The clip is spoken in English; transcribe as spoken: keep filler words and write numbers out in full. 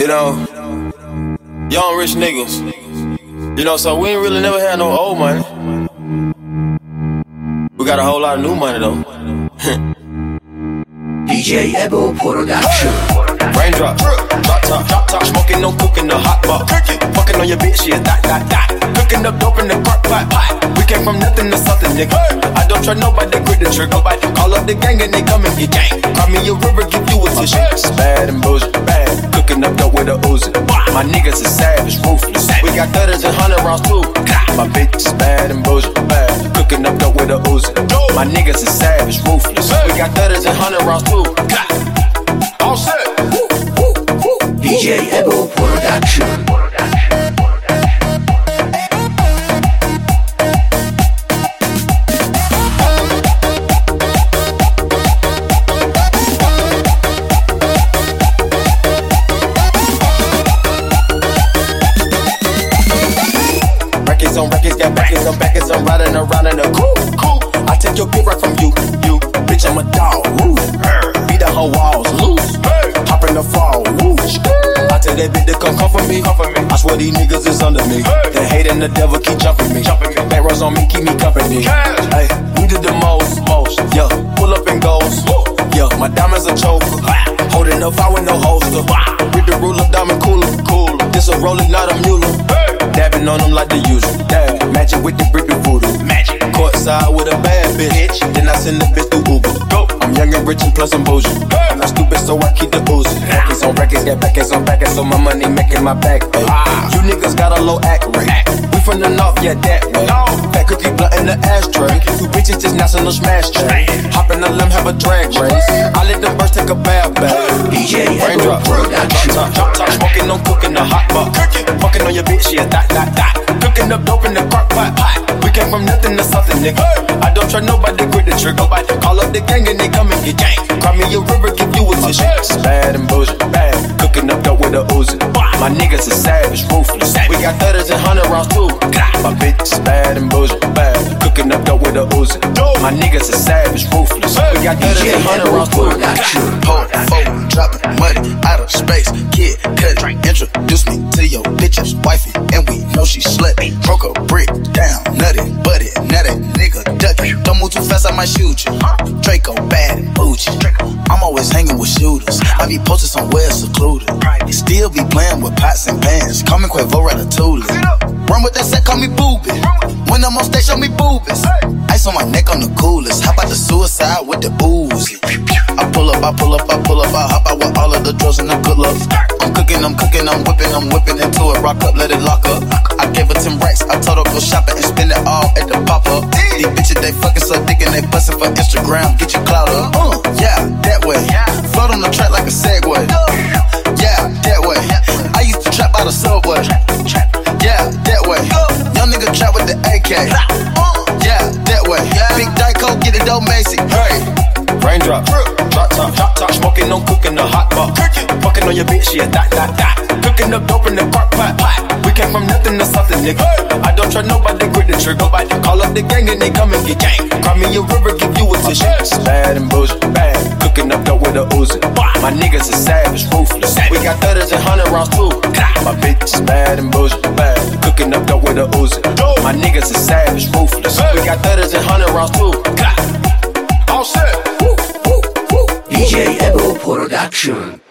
You know, young rich niggas. You know, so we ain't really never had no old money. We got a whole lot of new money though. D J Ebo Production. Raindrop, drop top, drop top, smoking, no cooking, the hot pot. Fucking on your bitch, yeah, that, that, that. Cooking up dope in the crock pot, pot. We came from nothing to something, nigga. I don't trust nobody, grip the trigger. Call up the gang and they come and get gang. Cry me a river, give you a tissue. It's bad and bullshit, bad. Cooking up dope with a Uzi. My niggas is savage, ruthless. We got thudders and hundred rounds too. My bitch is bad and bullshit, bad. Cooking up dope with a Uzi. My niggas is savage, ruthless. We got thudders and hundred rounds too. All set. D J Ebo Production. Records on records, got backers on backers, I'm riding around in a coupe, coupe. I take your bitch right from you, you. Bitch, I'm a dog, woo. Beat the whole walls loose. Hop in the fall, woo. I tell that bitch to come come for me, come for me. I swear these niggas is under me. The hate and the devil keep jumping me, jumping me. Back rows on me, keep me company. Hey, we did the most, most. Yeah, pull up and goes. Yeah, my diamonds a choker. Holding up, I with no holster. With the ruler, diamond cooler, cooler. This a roller, not a mule. Dabbing on them like the usual. Dab, matching with the brick and voodoo. Magic. Courtside with a bad bitch. Then I send the bitch through Uber. Go. I'm young and rich and plus I'm bougie. I'm not stupid, so I keep the Uzi. Records on records, got backers on backers, so my money making my back. Ay. You niggas got a low act rate. We from the north, yeah, that way. Fat cookie blunt in the ashtray. Two bitches just national smash tray. Hop in the limb, have a drag race. I let them birds take a bath bath. D J Ebo Raindrop, Production. drop top, drop top, smoking, no cooking, the hot pot. Fucking on your bitch, yeah, that, that, that. Cooking up dope in the crock pot, pot. We came from nothing to something, nigga. I don't trust nobody, grip the trigger. Call up the gang and they come and get gang. Cry me a river, give you a tissue. It's bad and bullshit, bad. Cooking up dope with a Uzi. My niggas is savage, ruthless. We got thudders and hundred rounds too. My bitch is bad and bullshit, bad. Cooking up dope with a Uzi. My niggas is savage, ruthless. We got thudders and hundred rounds too. Hold phone, dropping money out of space. Kid, cut, introduce me to your bitch's wifey, and we know she slutty. Broke a brick down, nutty, butty, nutty, nigga, ducky. Don't move too fast, I might shoot you. Draco, bad and bougie. I'm always hanging with shooters. I be posted somewhere secluded. Still be playing with pots and pans. Call me Quavo Ratatouille. Run with that set, call me Booby. When I'm on stage, show me boobies. Ice on my neck on the coolest. How about the suicide with the boozy? I pull up, I pull up, I pull up, I hop out with all of the drugs and the good love. I'm cooking, I'm cooking, I'm whipping, I'm whipping into it. Rock up, let it lock up. I gave her ten racks, I told her go shopping and spend it all at the pop-up. These bitches, they fucking so dick and they bustin' for Instagram. Get your clout up. Uh, yeah, that way. Float on the track like a Segway. Yeah, that way. I used to trap by the subway. Yeah, that way. Young nigga trap with the A K. Yeah, that way. Big Dyco, get it dope, Macy. Hey. Raindrop, drop top, drop top, smoking, no cooking, the hot pot. Fucking on your bitch, yeah, that, that, that. Cooking up dope in the crock pot, pot. We came from nothing to something, nigga. I don't trust nobody, grip the trigger. Call up the gang and they come and get gang. Cry me a river, give you a tissue. It's bad and bullshit, bad. Cooking up dope with a Uzi. My niggas is savage, ruthless. We got thudders and hundred rounds too. My bitch is bad and bullshit, bad. Cooking up dope with a Uzi. My niggas is savage, ruthless. We got thudders and hundred rounds too. All set. D J Ebo Production.